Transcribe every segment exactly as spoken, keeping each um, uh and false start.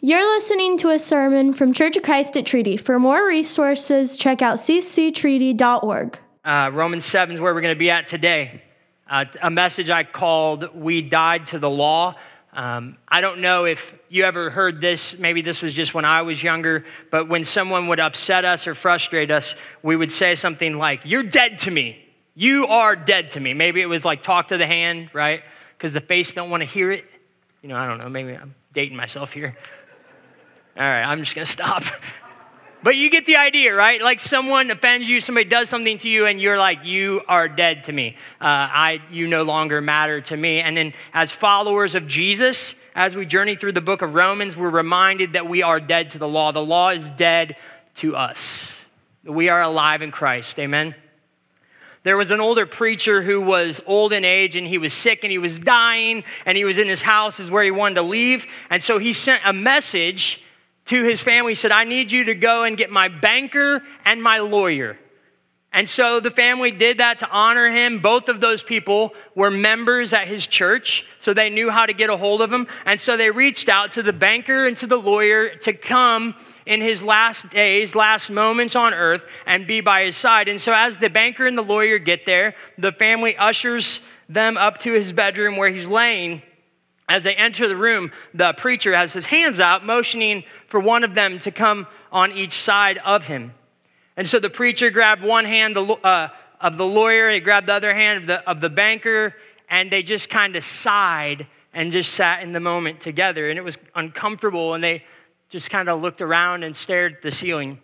You're listening to a sermon from Church of Christ at Treaty. For more resources, check out c c treaty dot org. Uh, Romans seven is where we're going to be at today. Uh, a message I called, We Died to the Law. Um, I don't know if you ever heard this. Maybe this was just when I was younger. But when someone would upset us or frustrate us, we would say something like, "You're dead to me. You are dead to me." Maybe it was like talk to the hand, right? Because the face don't want to hear it. You know, I don't know. Maybe I'm dating myself here. All right, I'm just going to stop. But you get the idea, right? Like someone offends you, somebody does something to you, and you're like, you are dead to me. Uh, I, you no longer matter to me. And then as followers of Jesus, as we journey through the book of Romans, we're reminded that we are dead to the law. The law is dead to us. We are alive in Christ, amen? There was an older preacher who was old in age, and he was sick, and he was dying, and he was in his house is where he wanted to leave. And so he sent a message to his family. He said, "I need you to go and get my banker and my lawyer." And so the family did that to honor him. Both of those people were members at his church, so they knew how to get a hold of him. And so they reached out to the banker and to the lawyer to come in his last days, last moments on earth, and be by his side. And so as the banker and the lawyer get there, the family ushers them up to his bedroom where he's laying. As they enter the room, the preacher has his hands out, motioning for one of them to come on each side of him. And so the preacher grabbed one hand uh, of the lawyer, he grabbed the other hand of the, of the banker, and they just kind of sighed and just sat in the moment together. And it was uncomfortable, and they just kind of looked around and stared at the ceiling.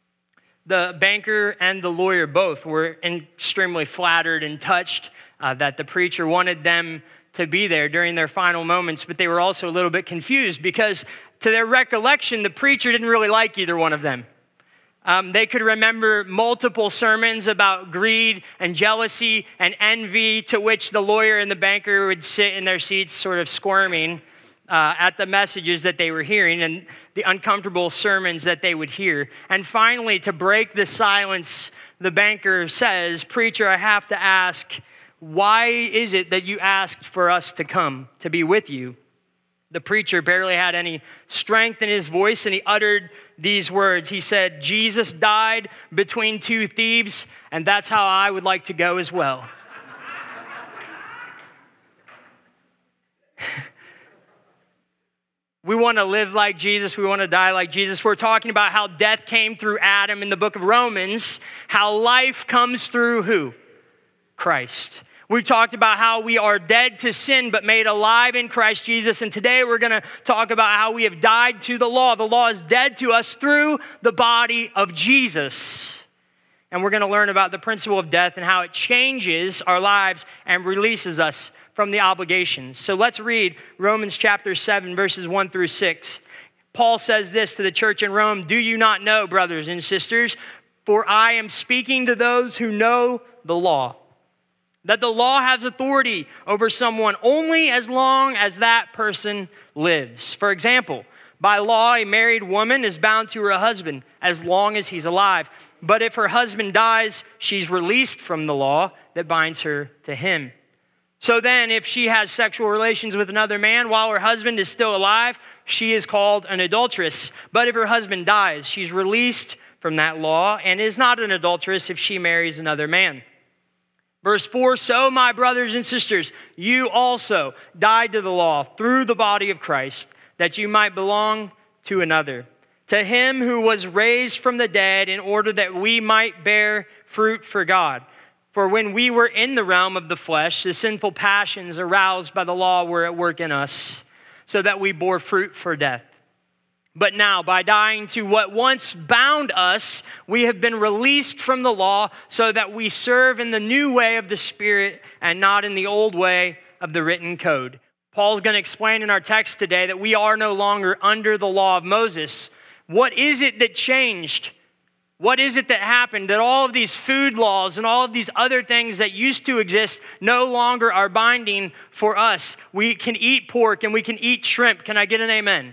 The banker and the lawyer both were extremely flattered and touched uh, that the preacher wanted them to be there during their final moments, but they were also a little bit confused because to their recollection, the preacher didn't really like either one of them. Um, they could remember multiple sermons about greed and jealousy and envy, to which the lawyer and the banker would sit in their seats sort of squirming uh, at the messages that they were hearing and the uncomfortable sermons that they would hear. And finally, to break the silence, the banker says, "Preacher, I have to ask, why is it that you asked for us to come to be with you?" The preacher barely had any strength in his voice, and he uttered these words. He said, "Jesus died between two thieves, and that's how I would like to go as well." We want to live like Jesus. We want to die like Jesus. We're talking about how death came through Adam in the book of Romans, how life comes through who? Christ. We talked about how we are dead to sin, but made alive in Christ Jesus. And today we're going to talk about how we have died to the law. The law is dead to us through the body of Jesus. And we're going to learn about the principle of death and how it changes our lives and releases us from the obligations. So let's read Romans chapter seven, verses one through six. Paul says this to the church in Rome: "Do you not know, brothers and sisters, for I am speaking to those who know the law, that the law has authority over someone only as long as that person lives. For example, by law, a married woman is bound to her husband as long as he's alive. But if her husband dies, she's released from the law that binds her to him. So then, if she has sexual relations with another man while her husband is still alive, she is called an adulteress. But if her husband dies, she's released from that law and is not an adulteress if she marries another man." Verse four, "So my brothers and sisters, you also died to the law through the body of Christ, that you might belong to another, to him who was raised from the dead, in order that we might bear fruit for God. For when we were in the realm of the flesh, the sinful passions aroused by the law were at work in us, so that we bore fruit for death. But now, by dying to what once bound us, we have been released from the law so that we serve in the new way of the Spirit and not in the old way of the written code." Paul's going to explain in our text today that we are no longer under the law of Moses. What is it that changed? What is it that happened that all of these food laws and all of these other things that used to exist no longer are binding for us? We can eat pork and we can eat shrimp. Can I get an amen?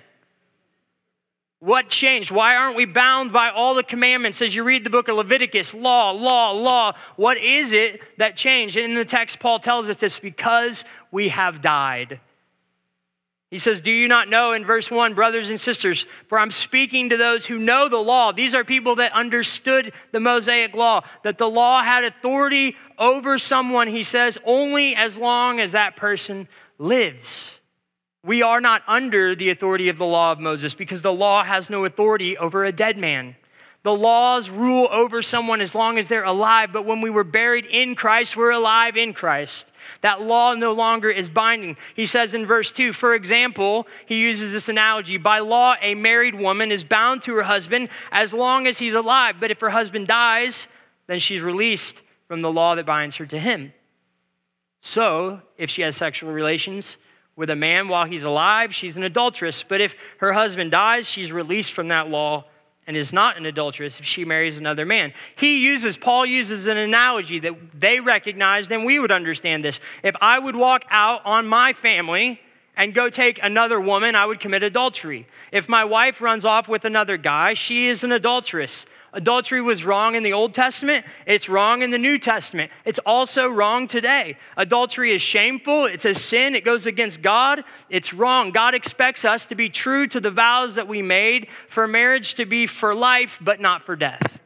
What changed? Why aren't we bound by all the commandments as you read the book of Leviticus? Law, law, law. What is it that changed? And in the text, Paul tells us this: because we have died. He says, do you not know in verse one, brothers and sisters, for I'm speaking to those who know the law. These are people that understood the Mosaic law, that the law had authority over someone, he says, only as long as that person lives. We are not under the authority of the law of Moses because the law has no authority over a dead man. The laws rule over someone as long as they're alive, but when we were buried in Christ, we're alive in Christ. That law no longer is binding. He says in verse two, for example, he uses this analogy, by law, a married woman is bound to her husband as long as he's alive, but if her husband dies, then she's released from the law that binds her to him. So, if she has sexual relations with a man while he's alive, she's an adulteress, but if her husband dies, she's released from that law and is not an adulteress if she marries another man. He uses, Paul uses an analogy that they recognized and we would understand this. If I would walk out on my family and go take another woman, I would commit adultery. If my wife runs off with another guy, she is an adulteress. Adultery was wrong in the Old Testament. It's wrong in the New Testament. It's also wrong today. Adultery is shameful. It's a sin. It goes against God. It's wrong. God expects us to be true to the vows that we made for marriage to be for life, but not for death.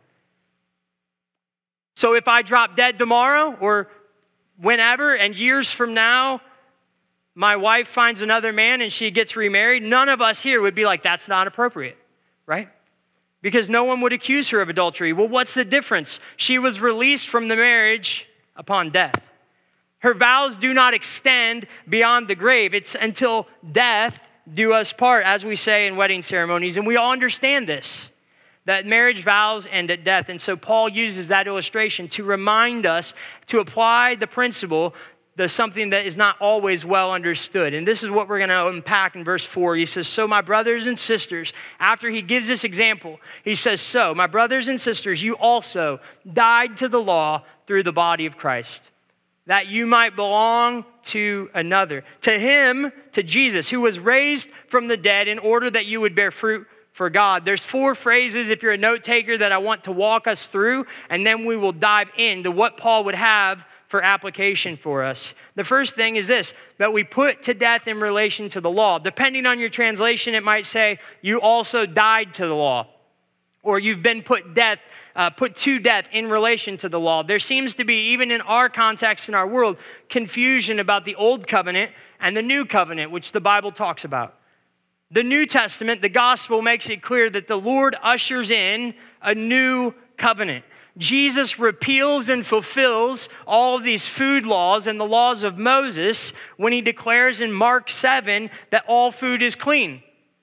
So if I drop dead tomorrow or whenever and years from now, my wife finds another man and she gets remarried, none of us here would be like, that's not appropriate, right? Because no one would accuse her of adultery. Well, what's the difference? She was released from the marriage upon death. Her vows do not extend beyond the grave. It's until death do us part, as we say in wedding ceremonies. And we all understand this, that marriage vows end at death. And so Paul uses that illustration to remind us to apply the principle to something that is not always well understood. And this is what we're going to unpack in verse four. He says, so my brothers and sisters, after he gives this example, he says, so my brothers and sisters, you also died to the law through the body of Christ, that you might belong to another. To him, to Jesus, who was raised from the dead in order that you would bear fruit for God. There's four phrases, if you're a note taker, that I want to walk us through, and then we will dive into what Paul would have for application for us. The first thing is this, that we put to death in relation to the law. Depending on your translation, it might say, you also died to the law, or you've been put death, uh, put to death in relation to the law. There seems to be, even in our context in our world, confusion about the old covenant and the new covenant, which the Bible talks about. The New Testament, the gospel makes it clear that the Lord ushers in a new covenant. Jesus repeals and fulfills all of these food laws and the laws of Moses when he declares in Mark seven that all food is clean.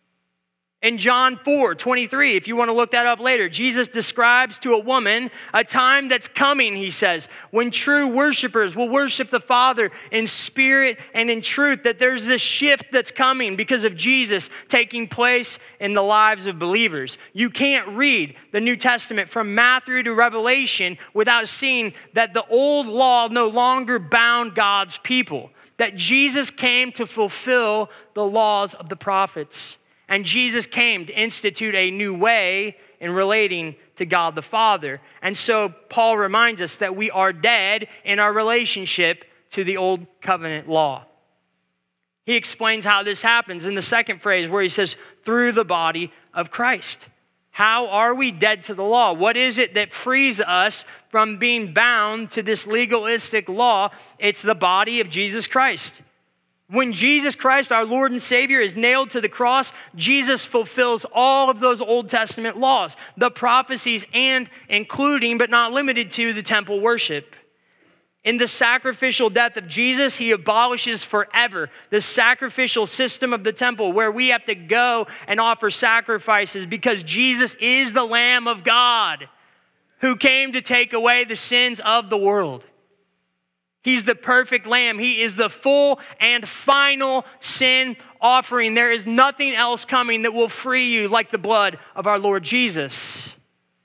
In John four twenty-three, if you want to look that up later, Jesus describes to a woman a time that's coming, he says, when true worshipers will worship the Father in spirit and in truth, that there's this shift that's coming because of Jesus taking place in the lives of believers. You can't read the New Testament from Matthew to Revelation without seeing that the old law no longer bound God's people, that Jesus came to fulfill the laws of the prophets. And Jesus came to institute a new way in relating to God the Father. And so Paul reminds us that we are dead in our relationship to the old covenant law. He explains how this happens in the second phrase where he says, through the body of Christ. How are we dead to the law? What is it that frees us from being bound to this legalistic law? It's the body of Jesus Christ. When Jesus Christ, our Lord and Savior, is nailed to the cross, Jesus fulfills all of those Old Testament laws, the prophecies, and including, but not limited to, the temple worship. In the sacrificial death of Jesus, he abolishes forever the sacrificial system of the temple where we have to go and offer sacrifices because Jesus is the Lamb of God who came to take away the sins of the world. He's the perfect lamb. He is the full and final sin offering. There is nothing else coming that will free you like the blood of our Lord Jesus.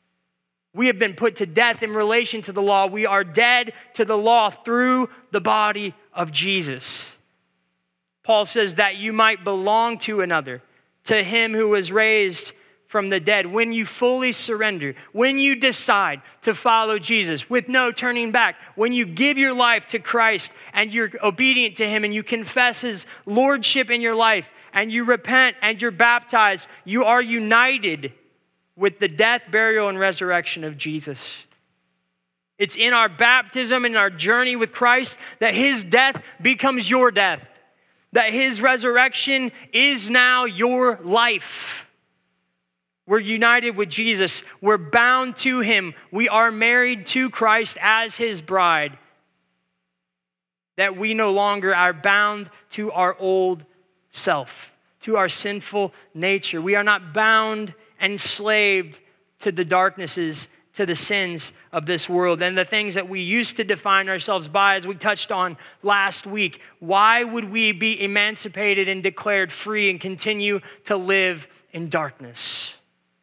We have been put to death in relation to the law. We are dead to the law through the body of Jesus. Paul says that you might belong to another, to him who was raised from the dead. When you fully surrender, when you decide to follow Jesus with no turning back, when you give your life to Christ and you're obedient to him and you confess his lordship in your life and you repent and you're baptized, you are united with the death, burial, and resurrection of Jesus. It's in our baptism and our journey with Christ that his death becomes your death, that his resurrection is now your life. We're united with Jesus. We're bound to him. We are married to Christ as his bride. That we no longer are bound to our old self, to our sinful nature. We are not bound, enslaved to the darknesses, to the sins of this world and the things that we used to define ourselves by, as we touched on last week. Why would we be emancipated and declared free and continue to live in darkness?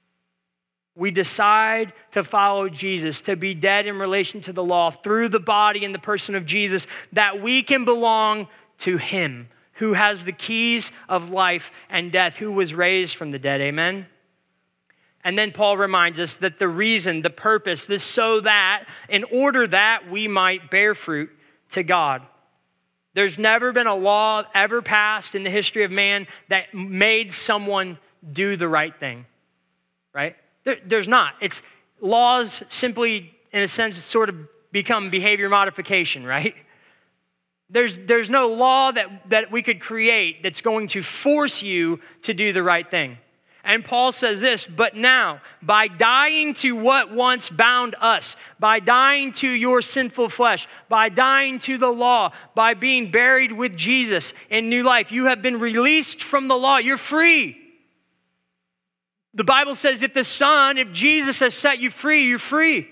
We decide to follow Jesus, to be dead in relation to the law through the body and the person of Jesus, that we can belong to him who has the keys of life and death, who was raised from the dead. Amen? And then Paul reminds us that the reason, the purpose, this so that, in order that we might bear fruit to God. There's never been a law ever passed in the history of man that made someone do the right thing, right? There's not. It's laws simply, in a sense, sort of become behavior modification, right? There's, there's no law that, that we could create that's going to force you to do the right thing. And Paul says this, but now, by dying to what once bound us, by dying to your sinful flesh, by dying to the law, by being buried with Jesus in new life, you have been released from the law. You're free. The Bible says if the Son, if Jesus has set you free, you're free.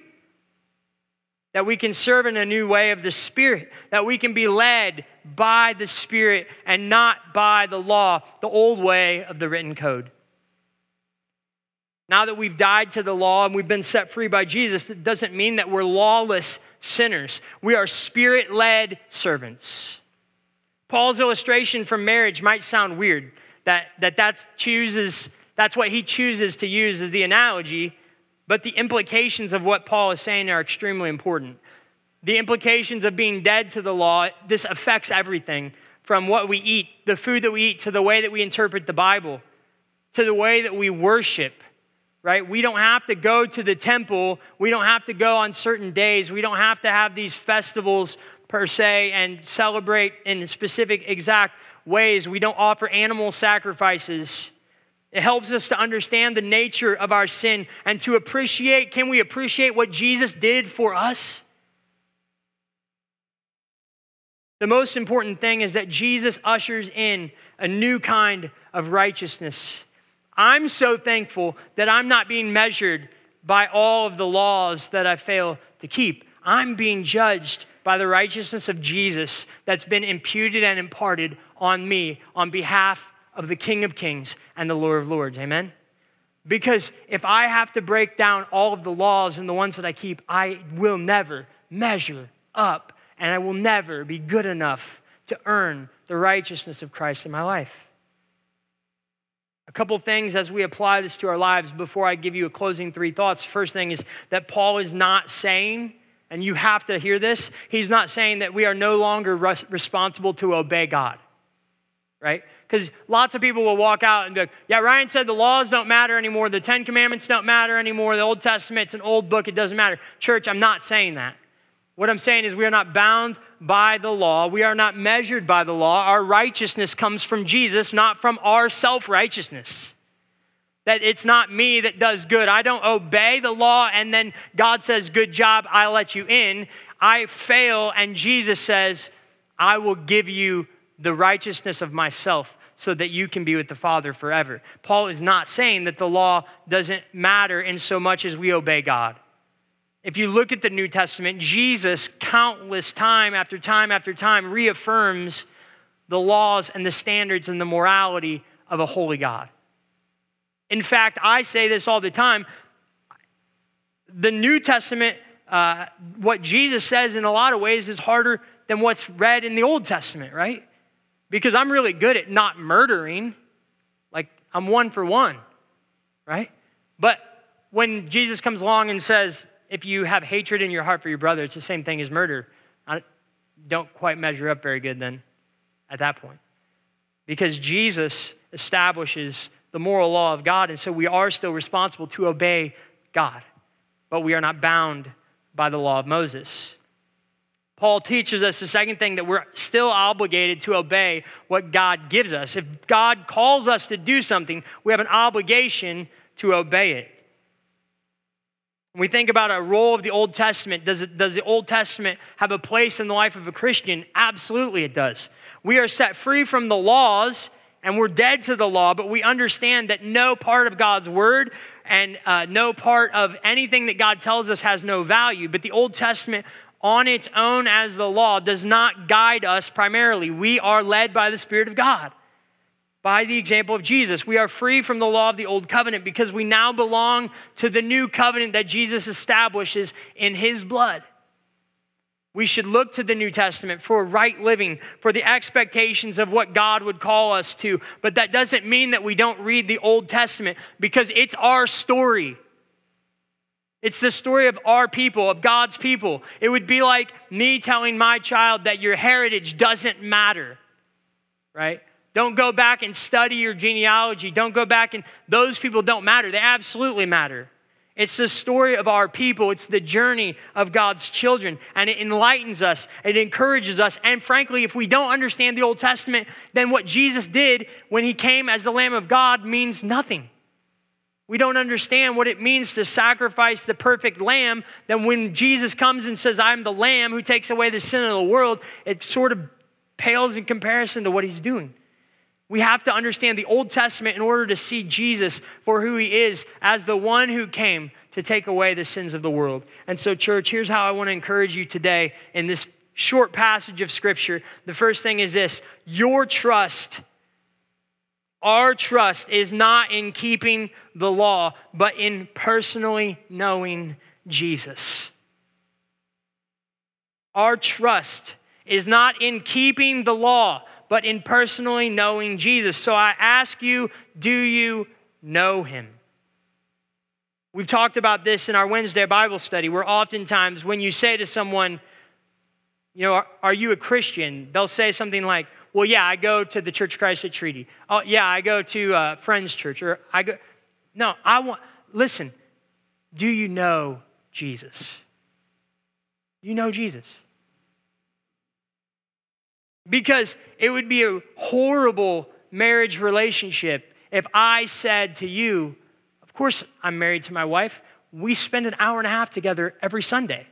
That we can serve in a new way of the Spirit. That we can be led by the Spirit and not by the law, the old way of the written code. Now that we've died to the law and we've been set free by Jesus, it doesn't mean that we're lawless sinners. We are Spirit-led servants. Paul's illustration from marriage might sound weird. That, that that chooses... That's what he chooses to use as the analogy, but the implications of what Paul is saying are extremely important. The implications of being dead to the law, this affects everything from what we eat, the food that we eat, to the way that we interpret the Bible, to the way that we worship, right? We don't have to go to the temple. We don't have to go on certain days. We don't have to have these festivals per se and celebrate in specific exact ways. We don't offer animal sacrifices. It helps us to understand the nature of our sin and to appreciate, can we appreciate what Jesus did for us? The most important thing is that Jesus ushers in a new kind of righteousness. I'm so thankful that I'm not being measured by all of the laws that I fail to keep. I'm being judged by the righteousness of Jesus that's been imputed and imparted on me on behalf of the King of Kings and the Lord of Lords, amen? Because if I have to break down all of the laws and the ones that I keep, I will never measure up and I will never be good enough to earn the righteousness of Christ in my life. A couple things as we apply this to our lives before I give you a closing three thoughts. First thing is that Paul is not saying, and you have to hear this, he's not saying that we are no longer res- responsible to obey God, right? Because lots of people will walk out and be like, yeah, Ryan said the laws don't matter anymore. The Ten Commandments don't matter anymore. The Old Testament, it's an old book. It doesn't matter. Church, I'm not saying that. What I'm saying is we are not bound by the law. We are not measured by the law. Our righteousness comes from Jesus, not from our self-righteousness. That it's not me that does good. I don't obey the law and then God says, good job, I'll let you in. I fail and Jesus says, I will give you the righteousness of myself so that you can be with the Father forever. Paul is not saying that the law doesn't matter in so much as we obey God. If you look at the New Testament, Jesus countless time after time after time reaffirms the laws and the standards and the morality of a holy God. In fact, I say this all the time, the New Testament, uh, what Jesus says in a lot of ways is harder than what's read in the Old Testament, right? Because I'm really good at not murdering. Like, I'm one for one, right? But when Jesus comes along and says, if you have hatred in your heart for your brother, it's the same thing as murder. I don't quite measure up very good then at that point. Because Jesus establishes the moral law of God. And so we are still responsible to obey God, but we are not bound by the law of Moses. Paul teaches us the second thing, that we're still obligated to obey what God gives us. If God calls us to do something, we have an obligation to obey it. When we think about a role of the Old Testament, does, it, does the Old Testament have a place in the life of a Christian? Absolutely it does. We are set free from the laws and we're dead to the law, but we understand that no part of God's word and uh, no part of anything that God tells us has no value. But the Old Testament on its own as the law does not guide us primarily. We are led by the Spirit of God. By the example of Jesus, we are free from the law of the old covenant because we now belong to the new covenant that Jesus establishes in his blood. We should look to the New Testament for right living, for the expectations of what God would call us to. But that doesn't mean that we don't read the Old Testament, because it's our story. It's the story of our people, of God's people. It would be like me telling my child that your heritage doesn't matter, right? Don't go back and study your genealogy. Don't go back and, those people don't matter. They absolutely matter. It's the story of our people. It's the journey of God's children. And it enlightens us. It encourages us. And frankly, if we don't understand the Old Testament, then what Jesus did when he came as the Lamb of God means nothing. We don't understand what it means to sacrifice the perfect lamb. Then when Jesus comes and says, I'm the lamb who takes away the sin of the world, it sort of pales in comparison to what he's doing. We have to understand the Old Testament in order to see Jesus for who he is, as the one who came to take away the sins of the world. And so, church, here's how I want to encourage you today in this short passage of Scripture. The first thing is this: your trust, our trust is not in keeping the law, but in personally knowing Jesus. Our trust is not in keeping the law, but in personally knowing Jesus. So I ask you, do you know him? We've talked about this in our Wednesday Bible study, where oftentimes when you say to someone, you know, are, are you a Christian? They'll say something like, well, yeah, I go to the Church of Christ at Treaty. Oh, yeah, I go to uh, Friends Church. Or I go. No, I want, listen, do you know Jesus? You know Jesus? Because it would be a horrible marriage relationship if I said to you, of course I'm married to my wife, we spend an hour and a half together every Sunday.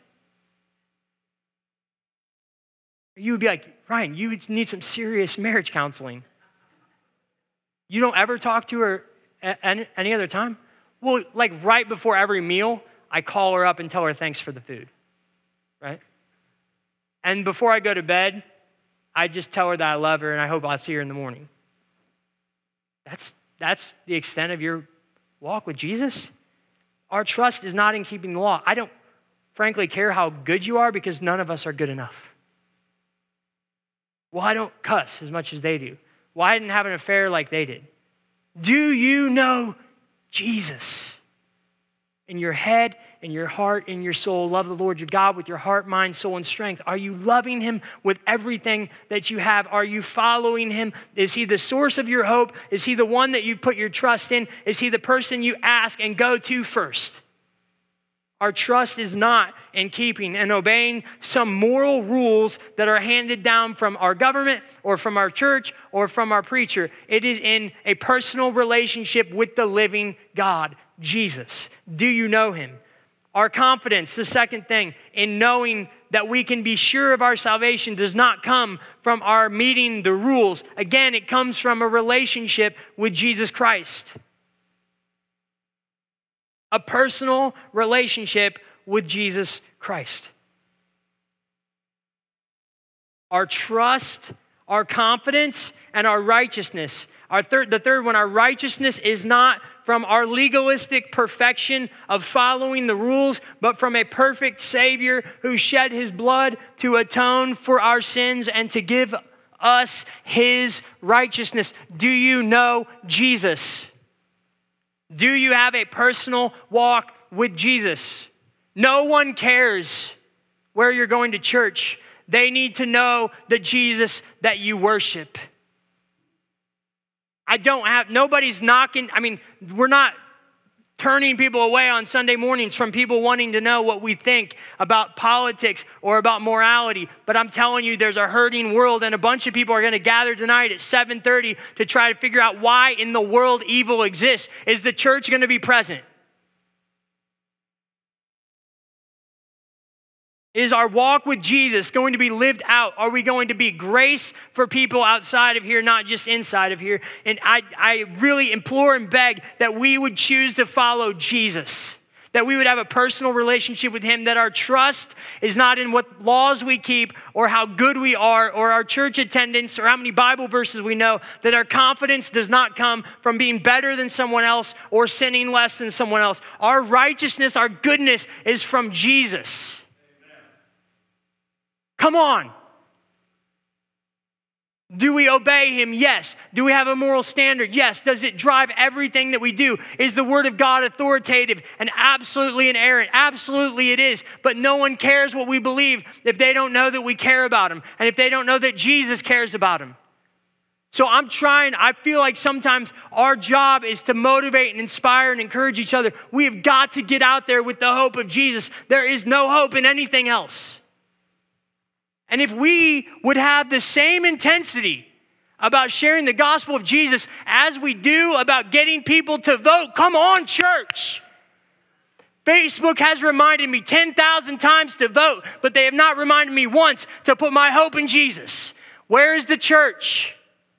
You would be like, Ryan, you need some serious marriage counseling. You don't ever talk to her any other time? Well, like right before every meal, I call her up and tell her thanks for the food, right? And before I go to bed, I just tell her that I love her and I hope I'll see her in the morning. That's, that's the extent of your walk with Jesus. Our trust is not in keeping the law. I don't frankly care how good you are, because none of us are good enough. Well, I don't cuss as much as they do. Well, I didn't have an affair like they did. Do you know Jesus? In your head, in your heart, in your soul, love the Lord your God with your heart, mind, soul, and strength. Are you loving him with everything that you have? Are you following him? Is he the source of your hope? Is he the one that you put your trust in? Is he the person you ask and go to first? Our trust is not in keeping and obeying some moral rules that are handed down from our government or from our church or from our preacher. It is in a personal relationship with the living God, Jesus. Do you know him? Our confidence, the second thing, in knowing that we can be sure of our salvation does not come from our meeting the rules. Again, it comes from a relationship with Jesus Christ. A personal relationship with Jesus Christ. Our trust, our confidence, and our righteousness. Our third, the third one, our righteousness is not from our legalistic perfection of following the rules, but from a perfect Savior who shed his blood to atone for our sins and to give us his righteousness. Do you know Jesus? Do you have a personal walk with Jesus? No one cares where you're going to church. They need to know the Jesus that you worship. I I don't have, nobody's knocking. I mean, we're not turning people away on Sunday mornings from people wanting to know what we think about politics or about morality. But I'm telling you, there's a hurting world, and a bunch of people are going to gather tonight at seven thirty to try to figure out why in the world evil exists. Is the church going to be present? Is our walk with Jesus going to be lived out? Are we going to be grace for people outside of here, not just inside of here? And I, I really implore and beg that we would choose to follow Jesus, that we would have a personal relationship with him, that our trust is not in what laws we keep or how good we are or our church attendance or how many Bible verses we know, that our confidence does not come from being better than someone else or sinning less than someone else. Our righteousness, our goodness is from Jesus. Come on. Do we obey him? Yes. Do we have a moral standard? Yes. Does it drive everything that we do? Is the word of God authoritative and absolutely inerrant? Absolutely it is. But no one cares what we believe if they don't know that we care about him and if they don't know that Jesus cares about him. So I'm trying, I feel like sometimes our job is to motivate and inspire and encourage each other. We have got to get out there with the hope of Jesus. There is no hope in anything else. And if we would have the same intensity about sharing the gospel of Jesus as we do about getting people to vote, come on, church. Facebook has reminded me ten thousand times to vote, but they have not reminded me once to put my hope in Jesus. Where is the church?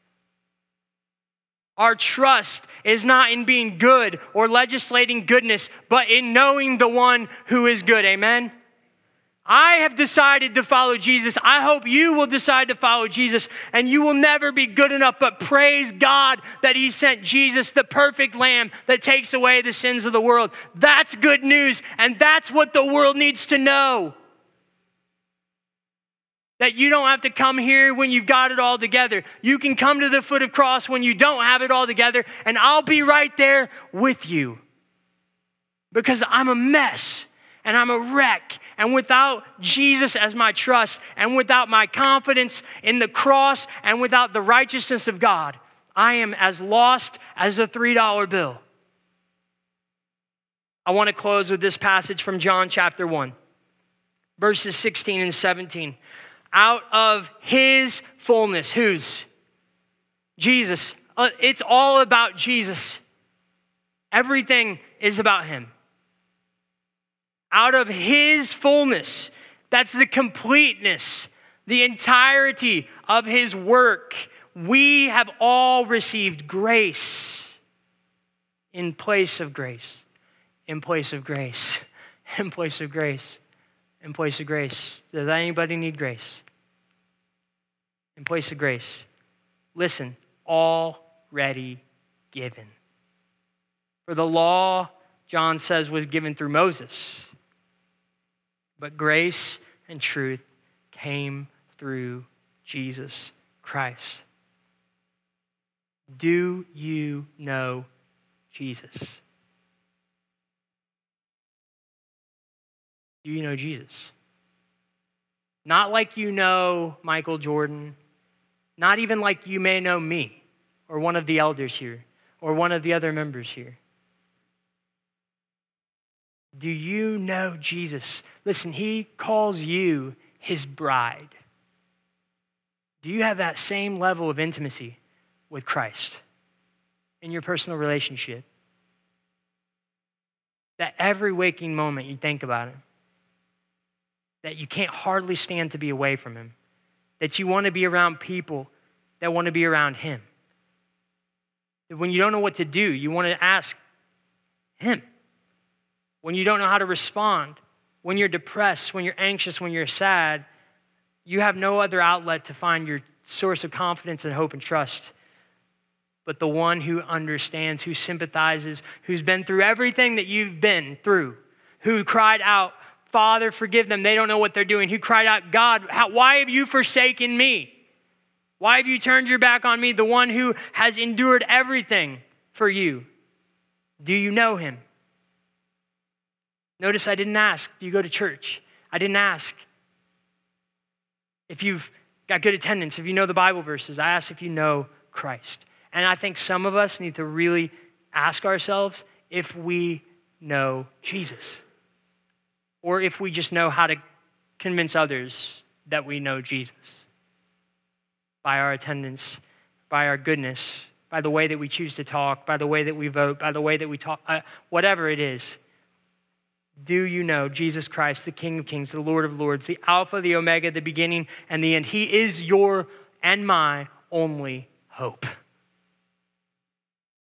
Our trust is not in being good or legislating goodness, but in knowing the one who is good. Amen? I have decided to follow Jesus. I hope you will decide to follow Jesus, and you will never be good enough, but praise God that he sent Jesus, the perfect lamb that takes away the sins of the world. That's good news, and that's what the world needs to know. That you don't have to come here when you've got it all together. You can come to the foot of cross when you don't have it all together, and I'll be right there with you. Because I'm a mess. And I'm a wreck. And without Jesus as my trust, and without my confidence in the cross, and without the righteousness of God, I am as lost as a three dollar bill. I want to close with this passage from John chapter one, verses sixteen and seventeen. Out of his fullness, whose? Jesus. Uh, it's all about Jesus. Everything is about him. Out of his fullness, that's the completeness, the entirety of his work, we have all received grace in place of grace, in place of grace, in place of grace, in place of grace. Does anybody need grace? In place of grace. Listen, already given. For the law, John says, was given through Moses. But grace and truth came through Jesus Christ. Do you know Jesus? Do you know Jesus? Not like you know Michael Jordan, not even like you may know me or one of the elders here or one of the other members here. Do you know Jesus? Listen, he calls you his bride. Do you have that same level of intimacy with Christ in your personal relationship? That every waking moment you think about him, that you can't hardly stand to be away from him, that you want to be around people that want to be around him. That when you don't know what to do, you want to ask him. When you don't know how to respond, when you're depressed, when you're anxious, when you're sad, you have no other outlet to find your source of confidence and hope and trust but the one who understands, who sympathizes, who's been through everything that you've been through, who cried out, Father, forgive them. They don't know what they're doing. Who cried out, God, how, why have you forsaken me? Why have you turned your back on me? The one who has endured everything for you. Do you know him? Notice I didn't ask, do you go to church? I didn't ask if you've got good attendance, if you know the Bible verses. I asked if you know Christ. And I think some of us need to really ask ourselves if we know Jesus, or if we just know how to convince others that we know Jesus by our attendance, by our goodness, by the way that we choose to talk, by the way that we vote, by the way that we talk, uh, whatever it is. Do you know Jesus Christ, the King of Kings, the Lord of Lords, the Alpha, the Omega, the beginning, and the end? He is your and my only hope.